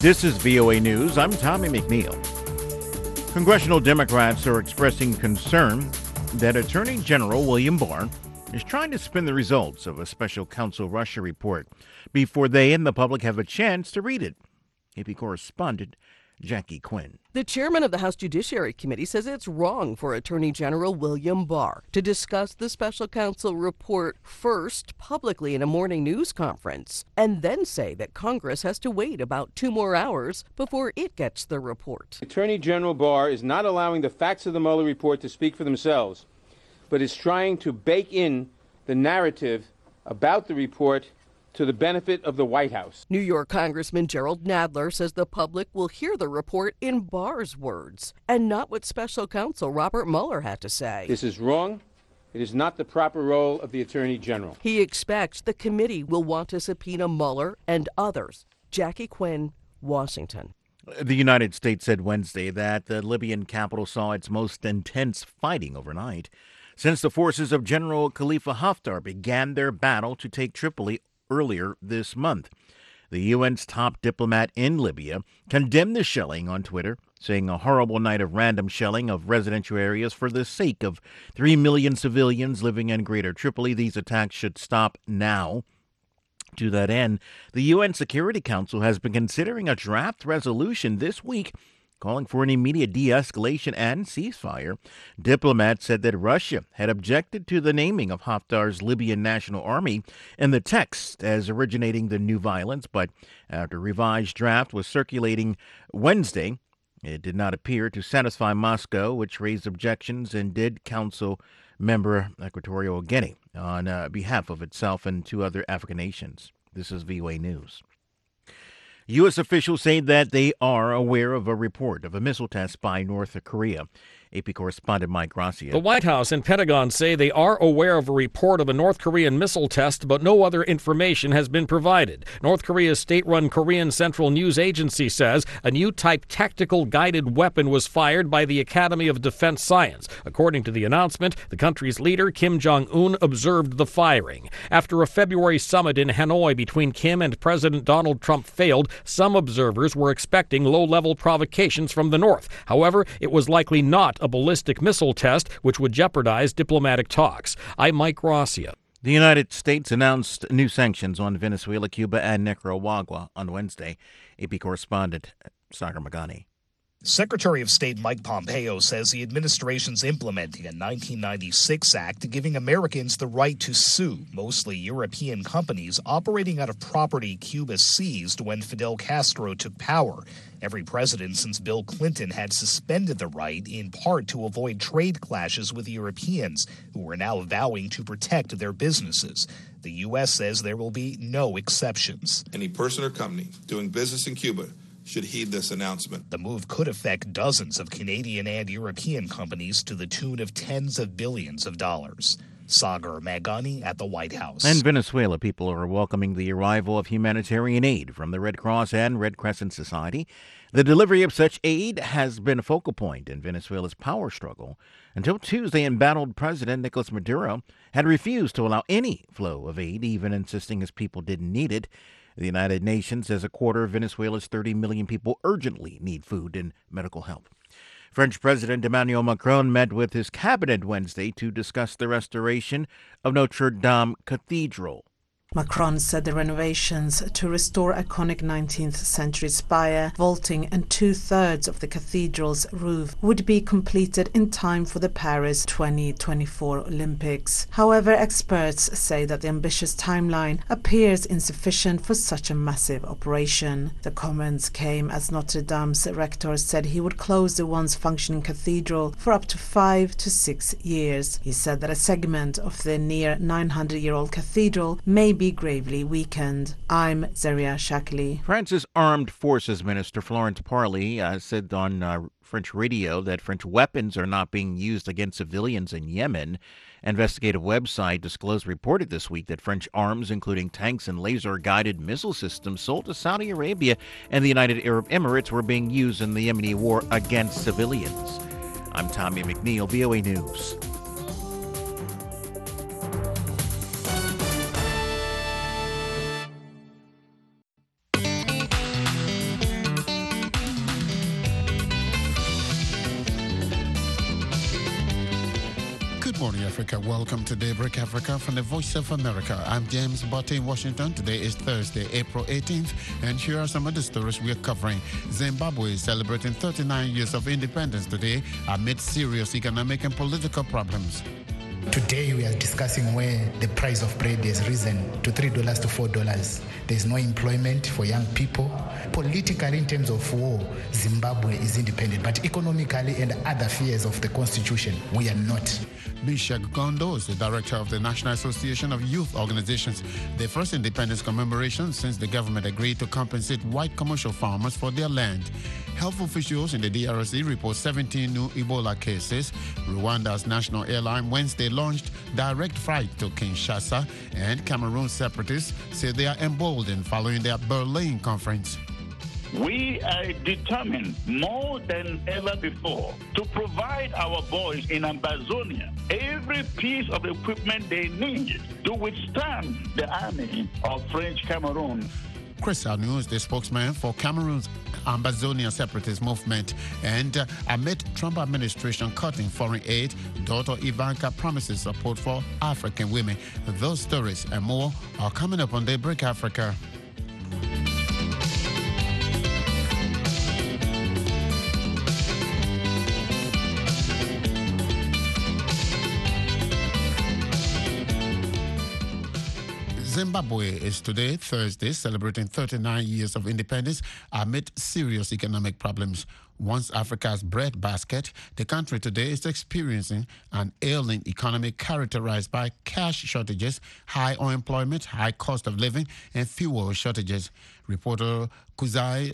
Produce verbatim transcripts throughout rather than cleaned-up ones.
This is V O A News. I'm Tommy McNeil. Congressional Democrats are expressing concern that Attorney General William Barr is trying to spin the results of a special counsel Russia report before they and the public have a chance to read it. A P correspondent Jackie Quinn. The chairman of the House Judiciary Committee says it's wrong for Attorney General William Barr to discuss the special counsel report first publicly in a morning news conference and then say that Congress has to wait about two more hours before it gets the report. Attorney General Barr is not allowing the facts of the Mueller report to speak for themselves, but is trying to bake in the narrative about the report to the benefit of the White House. New York Congressman Jerrold Nadler says the public will hear the report in Barr's words and not what special counsel Robert Mueller had to say. This is wrong. It is not the proper role of the Attorney General. He expects the committee will want to subpoena Mueller and others. Jackie Quinn, Washington. The United States said Wednesday that the Libyan capital saw its most intense fighting overnight since the forces of General Khalifa Haftar began their battle to take Tripoli earlier this month. The U N's top diplomat in Libya condemned the shelling on Twitter, saying a horrible night of random shelling of residential areas for the sake of three million civilians living in Greater Tripoli. These attacks should stop now. To that end, the U N Security Council has been considering a draft resolution this week calling for an immediate de-escalation and ceasefire. Diplomats said that Russia had objected to the naming of Haftar's Libyan National Army in the text as originating the new violence, but after a revised draft was circulating Wednesday, it did not appear to satisfy Moscow, which raised objections and did counsel member Equatorial Guinea on uh, behalf of itself and two other African nations. This is V O A News. U S officials say that they are aware of a report of a missile test by North Korea. A P correspondent Mike Gracia. The White House and Pentagon say they are aware of a report of a North Korean missile test, but no other information has been provided. North Korea's state-run Korean Central News Agency says a new type tactical guided weapon was fired by the Academy of Defense Science. According to the announcement, the country's leader, Kim Jong-un, observed the firing. After a February summit in Hanoi between Kim and President Donald Trump failed, some observers were expecting low-level provocations from the North. However, it was likely not a ballistic missile test, which would jeopardize diplomatic talks. I'm Mike Gracia. The United States announced new sanctions on Venezuela, Cuba, and Nicaragua on Wednesday. A P correspondent Sagar Magani. Secretary of State Mike Pompeo says the administration's implementing a nineteen ninety-six act giving Americans the right to sue mostly European companies operating out of property Cuba seized when Fidel Castro took power. Every president since Bill Clinton had suspended the right, in part to avoid trade clashes with Europeans, who were now vowing to protect their businesses. The U S says there will be no exceptions. Any person or company doing business in Cuba should heed this announcement. The move could affect dozens of Canadian and European companies to the tune of tens of billions of dollars. Sagar Magani at the White House. In Venezuela, people are welcoming the arrival of humanitarian aid from the Red Cross and Red Crescent Society. The delivery of such aid has been a focal point in Venezuela's power struggle. Until Tuesday, embattled President Nicolas Maduro had refused to allow any flow of aid, even insisting his people didn't need it. The United Nations says a quarter of Venezuela's thirty million people urgently need food and medical help. French President Emmanuel Macron met with his cabinet Wednesday to discuss the restoration of Notre Dame Cathedral. Macron said the renovations to restore iconic nineteenth century spire, vaulting and two-thirds of the cathedral's roof would be completed in time for the Paris twenty twenty-four Olympics. However, experts say that the ambitious timeline appears insufficient for such a massive operation. The comments came as Notre Dame's rector said he would close the once functioning cathedral for up to five to six years. He said that a segment of the near nine hundred year old cathedral may be be gravely weakened. I'm Zaria Shakli. France's Armed Forces Minister Florence Parly uh, said on uh, French radio that French weapons are not being used against civilians in Yemen. Investigative website Disclosed reported this week that French arms, including tanks and laser-guided missile systems sold to Saudi Arabia and the United Arab Emirates, were being used in the Yemeni war against civilians. I'm Tommy McNeil, V O A News. morning, Africa. Welcome to Daybreak Africa from the Voice of America. I'm James Botte in Washington. Today is Thursday, April eighteenth, and here are some of the stories we are covering. Zimbabwe is celebrating thirty-nine years of independence today amid serious economic and political problems. Today we are discussing where the price of bread has risen to three dollars to four dollars. There's no employment for young people. Politically, in terms of war, Zimbabwe is independent, but economically and other fears of the constitution, we are not. Mishak Gondo is the director of the National Association of Youth Organizations, the first independence commemoration since the government agreed to compensate white commercial farmers for their land. Health officials in the D R C report seventeen new Ebola cases. Rwanda's national airline Wednesday launched direct flight to Kinshasa, and Cameroon separatists say they are emboldened following their Berlin conference. We are determined more than ever before to provide our boys in Ambazonia every piece of equipment they need to withstand the army of French Cameroon. Chris Anu is the spokesman for Cameroon's Ambazonia separatist movement. And uh, amid Trump administration cutting foreign aid, daughter Ivanka promises support for African women. Those stories and more are coming up on Daybreak Africa. Zimbabwe is today, Thursday, celebrating thirty-nine years of independence amid serious economic problems. Once Africa's breadbasket, the country today is experiencing an ailing economy characterized by cash shortages, high unemployment, high cost of living, and fuel shortages. Reporter Kuzai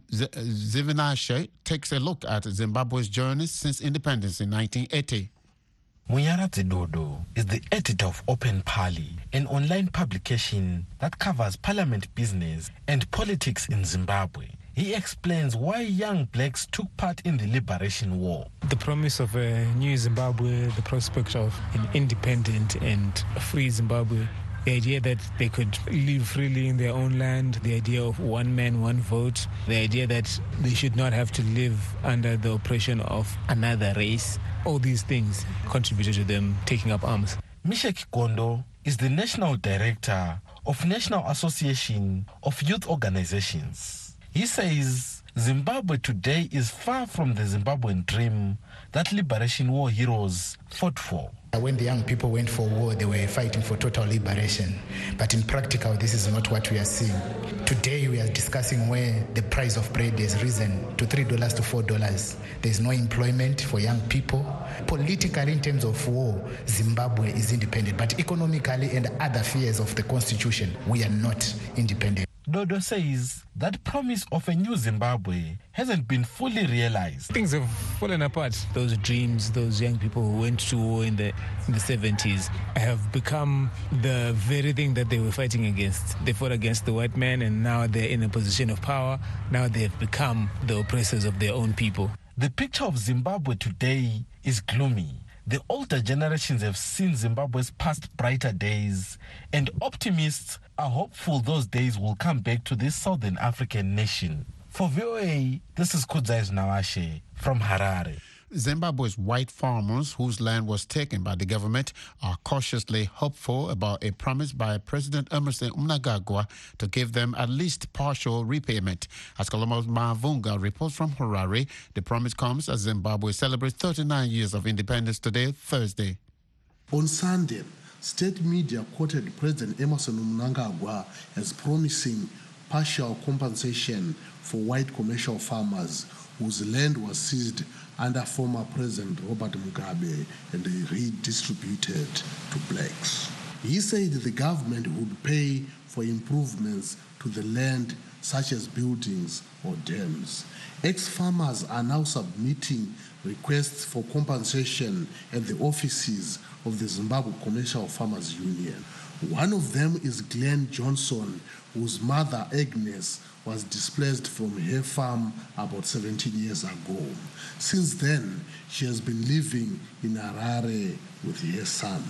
Zivinashe takes a look at Zimbabwe's journey since independence in nineteen eighty. Munyaradzi Dodo is the editor of Open Pali, an online publication that covers parliament business and politics in Zimbabwe. He explains why young blacks took part in the liberation war. The promise of a new Zimbabwe, the prospect of an independent and free Zimbabwe, the idea that they could live freely in their own land, the idea of one man, one vote, the idea that they should not have to live under the oppression of another race. All these things contributed to them taking up arms. Mishak Gondo is the National Director of National Association of Youth Organizations. He says Zimbabwe today is far from the Zimbabwean dream that liberation war heroes fought for. When the young people went for war, they were fighting for total liberation. But in practical, this is not what we are seeing. Today, we are discussing where the price of bread has risen to three dollars to four dollars. There's no employment for young people. Politically, in terms of war, Zimbabwe is independent. But economically and other fears of the constitution, we are not independent. Dodo says that promise of a new Zimbabwe hasn't been fully realized. Things have fallen apart. Those dreams, those young people who went to war in the in the seventies have become the very thing that they were fighting against. They fought against the white man, and now they're in a position of power. Now they've become the oppressors of their own people. The picture of Zimbabwe today is gloomy. The older generations have seen Zimbabwe's past brighter days, and optimists are hopeful those days will come back to this Southern African nation. For V O A, this is Kudzai Nawashe from Harare. Zimbabwe's white farmers, whose land was taken by the government, are cautiously hopeful about a promise by President Emmerson Mnangagwa to give them at least partial repayment. As Colombo's Mavunga reports from Harare, the promise comes as Zimbabwe celebrates thirty-nine years of independence today, Thursday. On Sunday, state media quoted President Emmerson Mnangagwa as promising partial compensation for white commercial farmers whose land was seized under former President Robert Mugabe and redistributed to blacks. He said the government would pay for improvements to the land, such as buildings or dams. Ex-farmers are now submitting requests for compensation at the offices of the Zimbabwe Commercial Farmers Union. One of them is Glenn Johnson, whose mother, Agnes, was displaced from her farm about seventeen years ago. Since then, she has been living in Harare with her son.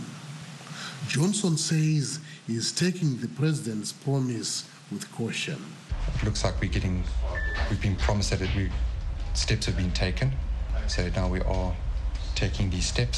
Johnson says he is taking the president's promise with caution. It looks like we're getting, we've been promised that we, steps have been taken. So now we are taking these steps.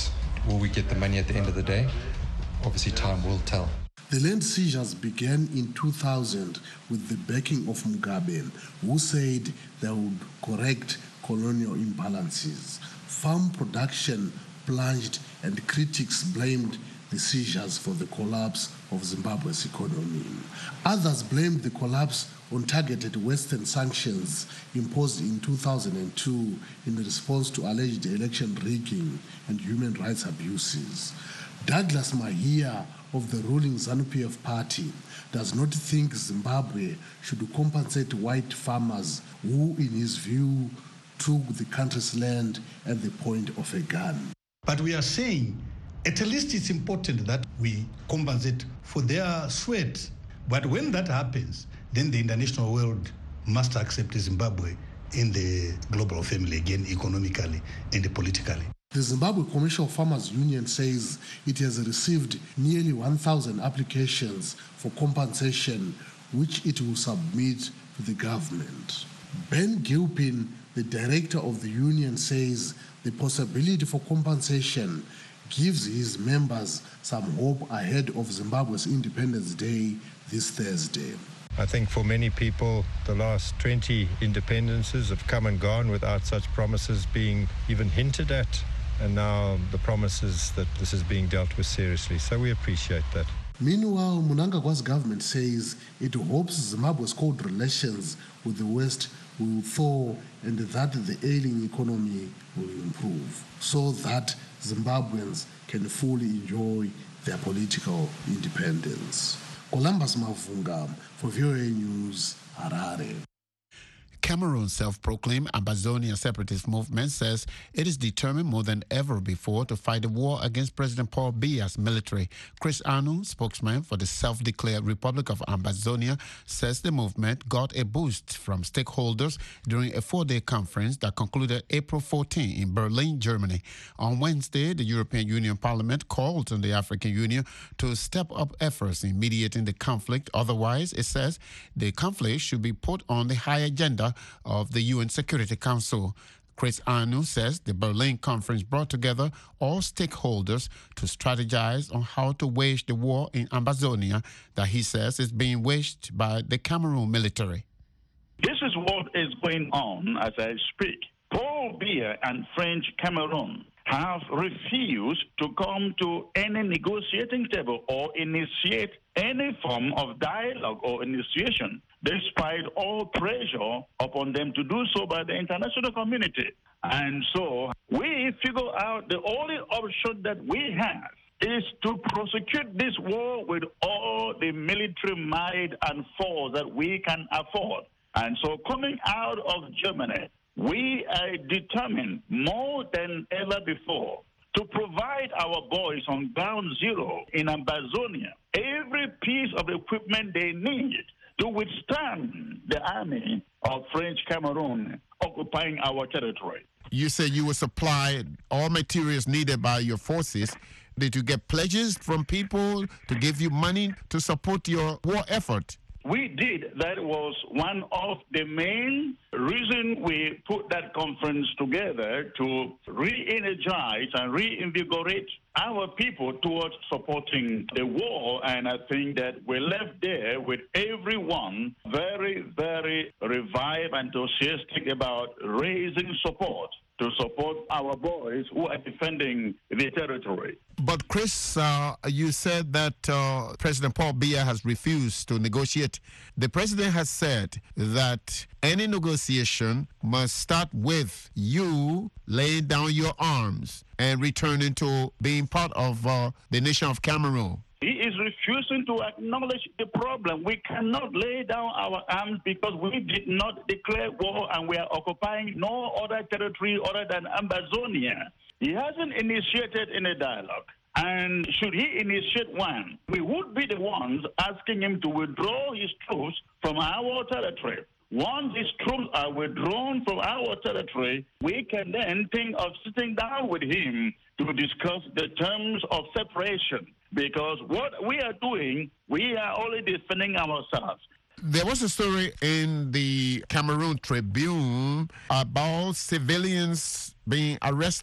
will we get the money at the end of the day? Obviously, time will tell. The land seizures began in two thousand with the backing of Mugabe, who said they would correct colonial imbalances. Farm production plunged, and critics blamed the seizures for the collapse of Zimbabwe's economy. Others blamed the collapse on targeted Western sanctions imposed in two thousand two in response to alleged election rigging and human rights abuses. Douglas Mahia of the ruling ZANU-P F party does not think Zimbabwe should compensate white farmers who, in his view, took the country's land at the point of a gun. But we are saying at least it's important that we compensate for their sweat. But when that happens, then the international world must accept Zimbabwe in the global family again, economically and politically. The Zimbabwe Commercial Farmers Union says it has received nearly one thousand applications for compensation, which it will submit to the government. Ben Gilpin, the director of the union, says the possibility for compensation gives his members some hope ahead of Zimbabwe's Independence Day this Thursday. I think for many people, the last twenty independences have come and gone without such promises being even hinted at. And now the promise is that this is being dealt with seriously. So we appreciate that. Meanwhile, Mnangagwa's government says it hopes Zimbabwe's cold relations with the West will thaw and that the ailing economy will improve so that Zimbabweans can fully enjoy their political independence. Columbus Mavunga for V O A News, Harare. Cameroon's self-proclaimed Ambazonia separatist movement says it is determined more than ever before to fight the war against President Paul Biya's military. Chris Anu, spokesman for the self-declared Republic of Ambazonia, says the movement got a boost from stakeholders during a four-day conference that concluded April fourteenth in Berlin, Germany. On Wednesday, the European Union Parliament called on the African Union to step up efforts in mediating the conflict. Otherwise, it says the conflict should be put on the high agenda of the U N Security Council. Chris Anu says the Berlin conference brought together all stakeholders to strategize on how to wage the war in Ambazonia that he says is being waged by the Cameroon military. This is what is going on as I speak. Paul Biya and French Cameroon have refused to come to any negotiating table or initiate any form of dialogue or initiation, despite all pressure upon them to do so by the international community. And so we figure out the only option that we have is to prosecute this war with all the military might and force that we can afford. And so coming out of Germany, we are determined more than ever before to provide our boys on ground zero in Ambazonia every piece of equipment they need to withstand the army of French Cameroon occupying our territory. You said you will supply all materials needed by your forces. Did you get pledges from people to give you money to support your war effort? We did. That was one of the main reasons we put that conference together, to re-energize and reinvigorate our people towards supporting the war. And I think that we left there with everyone very, very revived and enthusiastic about raising support to support our boys who are defending the territory. But Chris, uh, you said that uh, President Paul Biya has refused to negotiate. The president has said that any negotiation must start with you laying down your arms and returning to being part of uh, the nation of Cameroon. He is refusing to acknowledge the problem. We cannot lay down our arms because we did not declare war and we are occupying no other territory other than Ambazonia. He hasn't initiated any dialogue. And should he initiate one, we would be the ones asking him to withdraw his troops from our territory. Once his troops are withdrawn from our territory, we can then think of sitting down with him to discuss the terms of separation. Because what we are doing, we are only defending ourselves. There was a story in the Cameroon Tribune about civilians being arrested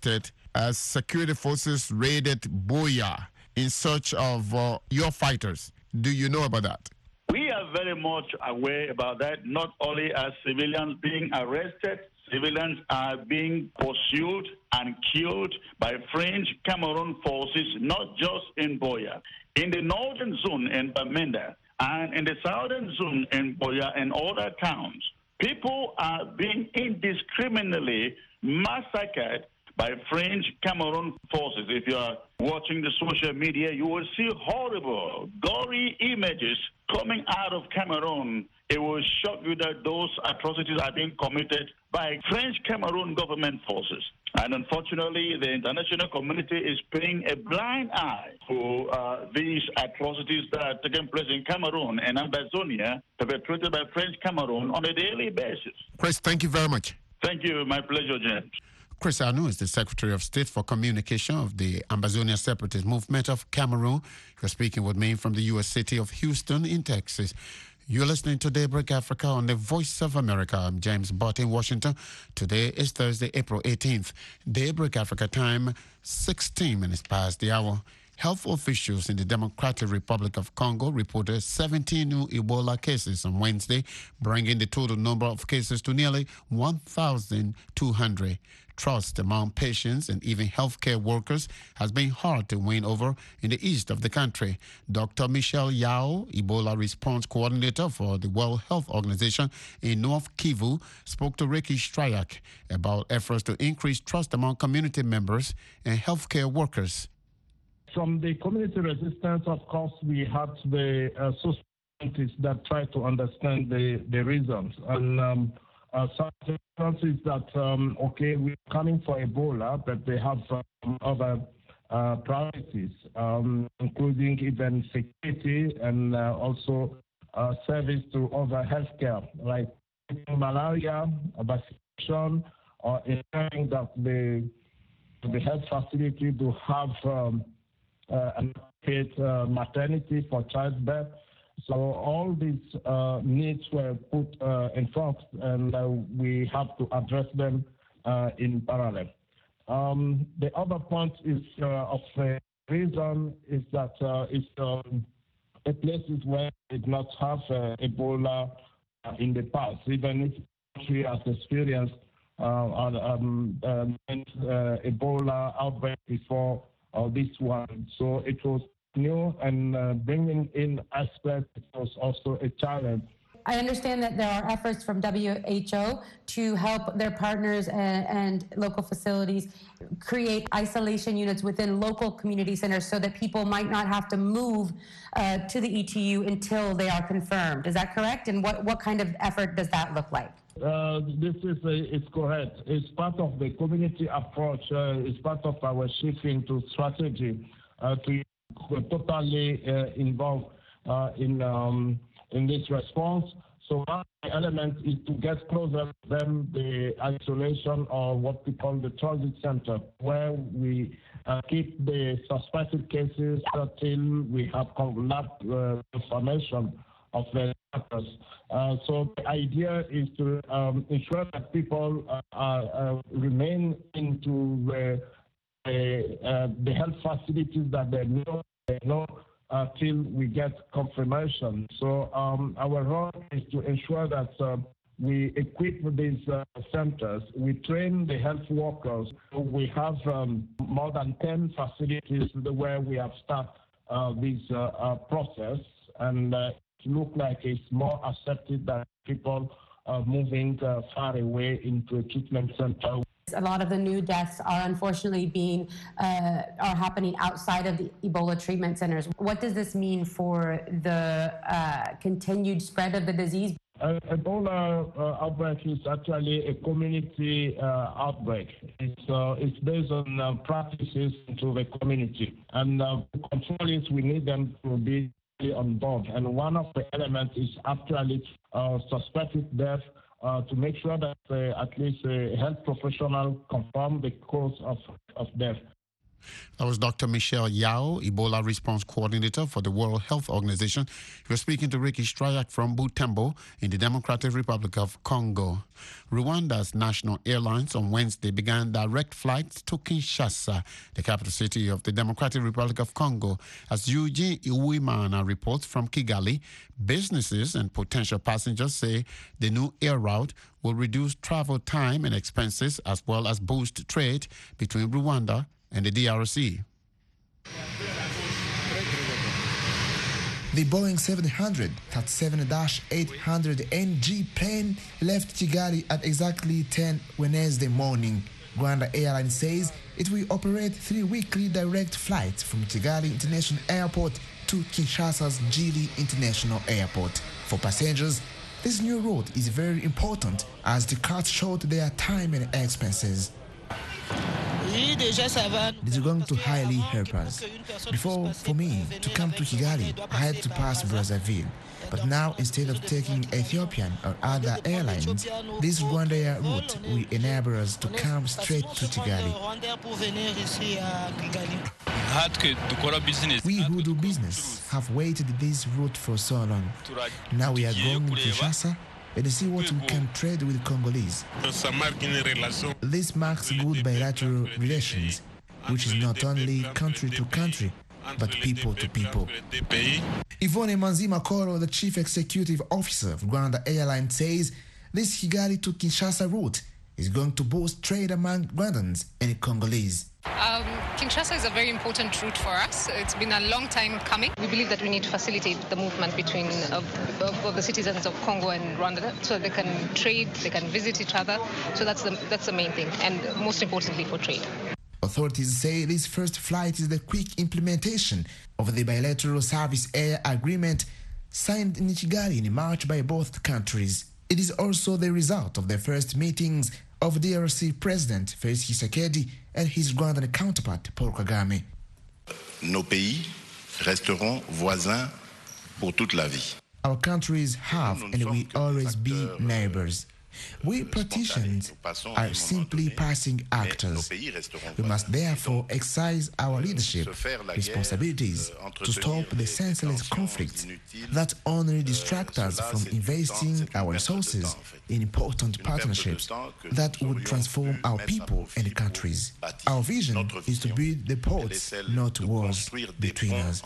as security forces raided Buea in search of uh, your fighters. Do you know about that? We are very much aware about that, not only as civilians being arrested, civilians are being pursued and killed by French Cameroon forces, not just in Buea. In the northern zone in Bamenda and in the southern zone in Buea and other towns, people are being indiscriminately massacred by French Cameroon forces. If you are watching the social media, you will see horrible, gory images coming out of Cameroon. It will shock you that those atrocities are being committed by French Cameroon government forces. And unfortunately, the international community is paying a blind eye for uh, these atrocities that are taking place in Cameroon and Ambazonia, perpetrated by French Cameroon on a daily basis. Chris, thank you very much. Thank you. My pleasure, James. Chris Anu is the Secretary of State for Communication of the Ambazonia Separatist Movement of Cameroon. You're speaking with me from the U S city of Houston in Texas. You're listening to Daybreak Africa on the Voice of America. I'm James Bott in Washington. Today is Thursday, April eighteenth. Daybreak Africa time, sixteen minutes past the hour. Health officials in the Democratic Republic of Congo reported seventeen new Ebola cases on Wednesday, bringing the total number of cases to nearly one thousand two hundred. Trust among patients and even healthcare workers has been hard to win over in the east of the country. Doctor Michelle Yao, Ebola response coordinator for the World Health Organization in North Kivu, spoke to Ricky Stryak about efforts to increase trust among community members and healthcare workers. From the community resistance, of course, we had the uh, social scientists that try to understand the, the reasons. And um, uh, some is that, um, okay, we're coming for Ebola, but they have um, other uh, priorities, um, including even security and uh, also uh, service to other healthcare, like malaria, vaccination, or ensuring that the, the health facility to have um, Uh, and paid uh, maternity for childbirth. So all these uh, needs were put uh, in front, and uh, we have to address them uh, in parallel. Um, the other point is uh, of the reason is that uh, it's um, a places where we did not have uh, Ebola uh, in the past, even if we have experienced uh, um, um, uh, Ebola outbreak before. Uh, this one. So it was new, and uh, bringing in aspects was also a challenge. I understand that there are efforts from W H O to help their partners and, and local facilities create isolation units within local community centers so that people might not have to move uh, to the E T U until they are confirmed. Is that correct? And what, what kind of effort does that look like? Uh, this is a, it's correct. It's part of the community approach. Uh, it's part of our shifting to strategy uh, to totally uh, involve uh, in um, in this response. So one element is to get closer to them, the isolation or what we call the transit center, where we uh, keep the suspected cases until we have lab uh, information of the workers. Uh, so the idea is to um, ensure that people uh, uh, remain into the, uh, the health facilities that they know, they know uh, till we get confirmation. So um, our role is to ensure that uh, we equip these uh, centers. We train the health workers. We have um, more than ten facilities where we have started uh, this uh, uh, process, and uh, look like it's more accepted that people are moving uh, far away into a treatment center. A lot of the new deaths are unfortunately being uh, are happening outside of the Ebola treatment centers. What does this mean for the uh, continued spread of the disease? Uh, Ebola uh, outbreak is actually a community uh, outbreak. It's, uh, it's based on uh, practices into the community, and uh, to control it, we need them to be on board. And one of the elements is actually uh, suspected death uh, to make sure that uh, at least a health professional confirm the cause of, of death. That was Doctor Michelle Yao, Ebola Response Coordinator for the World Health Organization. He was speaking to Ricky Stryak from Butembo in the Democratic Republic of Congo. Rwanda's national airlines on Wednesday began direct flights to Kinshasa, the capital city of the Democratic Republic of Congo. As Eugene Iwimana reports from Kigali, businesses and potential passengers say the new air route will reduce travel time and expenses as well as boost trade between Rwanda and the D R C. The Boeing seven thirty-seven eight hundred N G plane left Kigali at exactly ten Wednesday morning. Rwanda Airlines says it will operate three weekly direct flights from Kigali International Airport to Kinshasa's Jili International Airport. For passengers, this new route is very important as it cuts short their time and expenses. This is going to highly help us. Before, for me, to come to Kigali, I had to pass Brazzaville. But now, instead of taking Ethiopian or other airlines, this Rwanda Air route will enable us to come straight to Kigali. We who do business have waited this route for so long. Now we are going to Kinshasa and see what we can trade with Congolese. This marks good bilateral relations, which is not only country to country, but people to people. Yvonne Manzima Koro, the chief executive officer of Rwanda Airlines, says this Kigali to Kinshasa route is going to boost trade among Rwandans and Congolese. Um, Kinshasa is a very important route for us. It's been a long time coming. We believe that we need to facilitate the movement between of, of, of the citizens of Congo and Rwanda so they can trade, they can visit each other. So that's the, that's the main thing, and most importantly for trade. Authorities say this first flight is the quick implementation of the bilateral service air agreement signed in Kigali in March by both countries. It is also the result of the first meetings of D R C President Félix Tshisekedi and his Rwandan counterpart Paul Kagame. Nos pays resteront voisins pour toute la vie. Our countries have and will always be neighbors. We politicians are simply passing actors. We must therefore exercise our leadership responsibilities to stop the senseless conflicts that only distract us from investing our resources in important partnerships that would transform our people and countries. Our vision is to build the ports, not walls between us.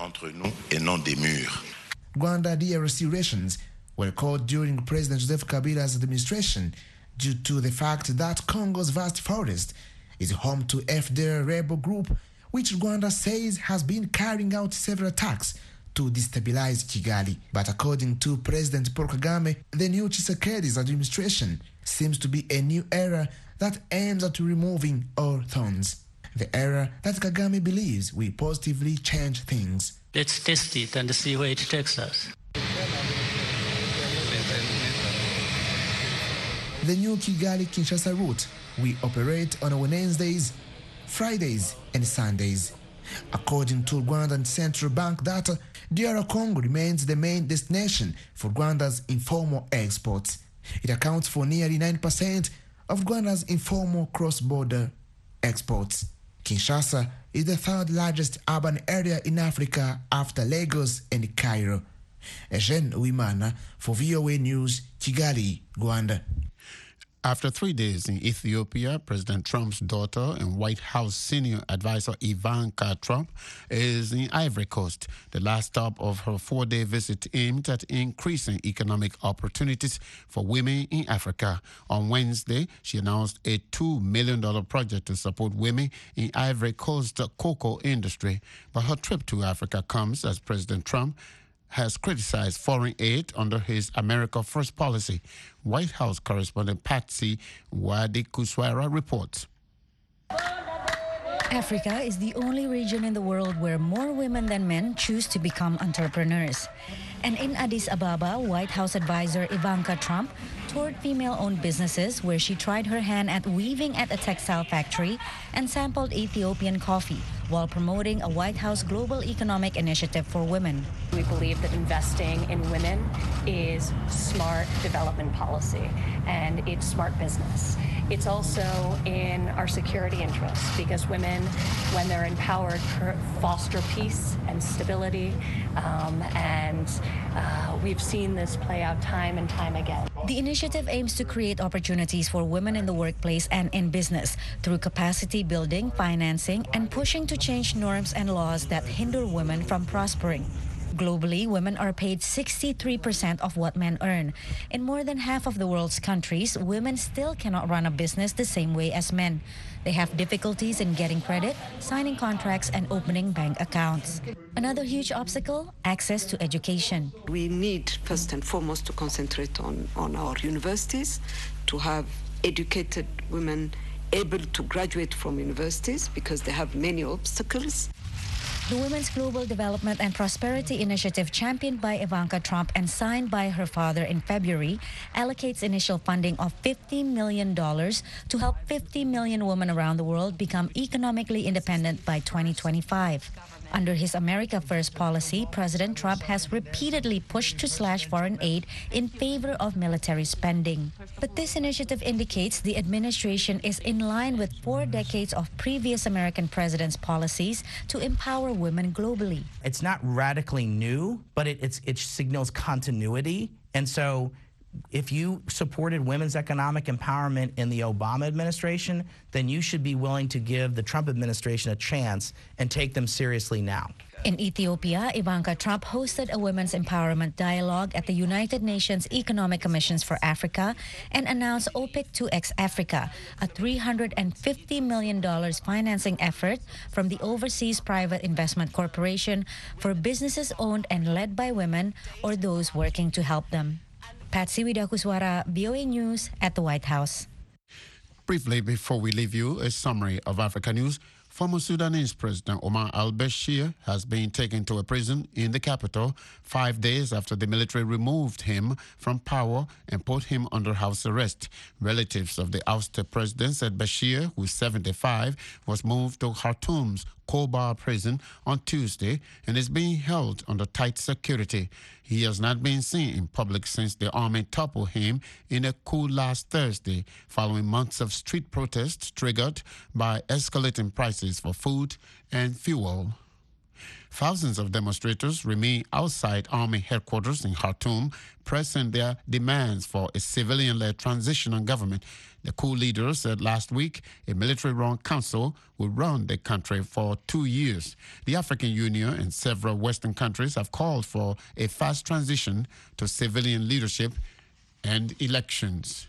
Rwanda D R C relations were called during President Joseph Kabila's administration due to the fact that Congo's vast forest is home to F D L R rebel group, which Rwanda says has been carrying out several attacks to destabilize Kigali. But according to President Paul Kagame, the new Tshisekedi's administration seems to be a new era that aims at removing all thorns. The era that Kagame believes will positively change things. Let's test it and see where it takes us. The new Kigali-Kinshasa route will operate on Wednesdays, Fridays, and Sundays. According to Rwandan Central Bank data, D R Congo remains the main destination for Rwanda's informal exports. It accounts for nearly nine percent of Rwanda's informal cross-border exports. Kinshasa is the third largest urban area in Africa after Lagos and Cairo. Eugene Uwimana for V O A News, Kigali, Rwanda. After three days in Ethiopia, President Trump's daughter and White House senior advisor Ivanka Trump is in Ivory Coast, the last stop of her four-day visit aimed at increasing economic opportunities for women in Africa. On Wednesday, she announced a two million dollars project to support women in Ivory Coast cocoa industry. But her trip to Africa comes as President Trump has criticized foreign aid under his America First policy. White House correspondent Patsy Wadikuswara reports. Africa is the only region in the world where more women than men choose to become entrepreneurs. And in Addis Ababa, White House advisor Ivanka Trump toured female-owned businesses where she tried her hand at weaving at a textile factory and sampled Ethiopian coffee while promoting a White House Global Economic Initiative for Women. We believe that investing in women is smart development policy and it's smart business. It's also in our security interests because women, when they're empowered, foster peace and stability. Um, and uh, we've seen this play out time and time again. The initiative aims to create opportunities for women in the workplace and in business through capacity building, financing, and pushing to change norms and laws that hinder women from prospering. Globally, women are paid sixty-three percent of what men earn. In more than half of the world's countries, women still cannot run a business the same way as men. They have difficulties in getting credit, signing contracts, and opening bank accounts. Another huge obstacle, access to education. We need, first and foremost, to concentrate on, on our universities, to have educated women able to graduate from universities because they have many obstacles. The Women's Global Development and Prosperity Initiative, championed by Ivanka Trump and signed by her father in February, allocates initial funding of fifty million dollars to help fifty million women around the world become economically independent by twenty twenty-five. Under his America First policy, President Trump has repeatedly pushed to slash foreign aid in favor of military spending. But this initiative indicates the administration is in line with four decades of previous American presidents' policies to empower women globally. It's not radically new, but it, it's, it signals continuity. And so if you supported women's economic empowerment in the Obama administration, then you should be willing to give the Trump administration a chance and take them seriously now. In Ethiopia, Ivanka Trump hosted a women's empowerment dialogue at the United Nations Economic Commissions for Africa and announced OPEC two X Africa, a three hundred fifty million dollars financing effort from the Overseas Private Investment Corporation for businesses owned and led by women or those working to help them. Patsy Widakuswara, V O A News at the White House. Briefly, before we leave you, a summary of Africa news. Former Sudanese President Omar al-Bashir has been taken to a prison in the capital five days after the military removed him from power and put him under house arrest. Relatives of the ousted president said Bashir, who is seventy-five, was moved to Khartoum's Kobar prison on Tuesday and is being held under tight security. He has not been seen in public since the army toppled him in a coup last Thursday, following months of street protests triggered by escalating prices for food and fuel. Thousands of demonstrators remain outside army headquarters in Khartoum, pressing their demands for a civilian-led transitional government. The coup leader said last week a military-run council will run the country for two years. The African Union and several Western countries have called for a fast transition to civilian leadership and elections.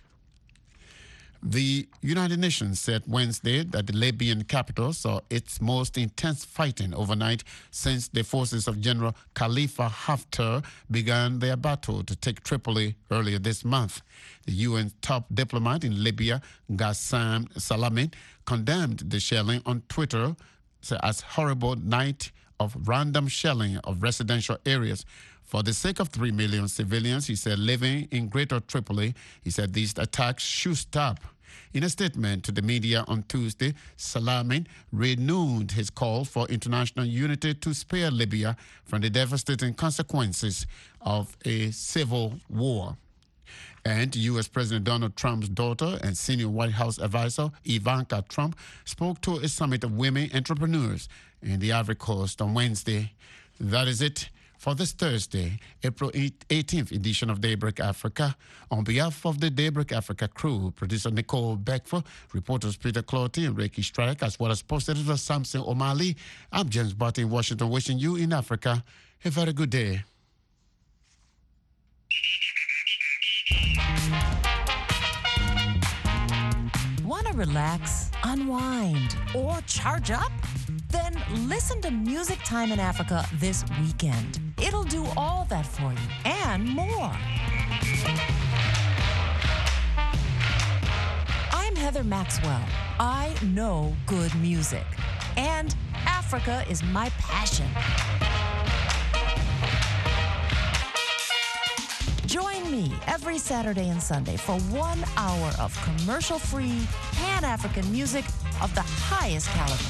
The United Nations said Wednesday that the Libyan capital saw its most intense fighting overnight since the forces of General Khalifa Haftar began their battle to take Tripoli earlier this month. The U N top diplomat in Libya, Ghassan Salami, condemned the shelling on Twitter as horrible night of random shelling of residential areas. For the sake of three million civilians, he said, living in Greater Tripoli, he said these attacks should stop. In a statement to the media on Tuesday, Salami renewed his call for international unity to spare Libya from the devastating consequences of a civil war. And U S President Donald Trump's daughter and senior White House advisor, Ivanka Trump, spoke to a summit of women entrepreneurs in the Ivory Coast on Wednesday. That is it for this Thursday, April eighteenth edition of Daybreak Africa. On behalf of the Daybreak Africa crew, producer Nicole Beckford, reporters Peter Clotty and Ricky Strike, as well as post editor Samson O'Malley, I'm James Barty in Washington, wishing you in Africa a very good day. Want to relax, unwind, or charge up? Then listen to Music Time in Africa this weekend. It'll do all that for you and more. I'm Heather Maxwell. I know good music, and Africa is my passion. Join me every Saturday and Sunday for one hour of commercial-free, Pan-African music of the highest caliber.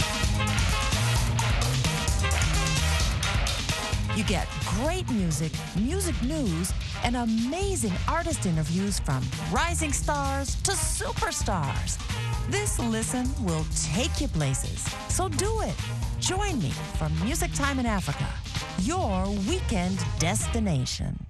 You get great music, music news, and amazing artist interviews from rising stars to superstars. This listen will take you places, so do it. Join me for Music Time in Africa, your weekend destination.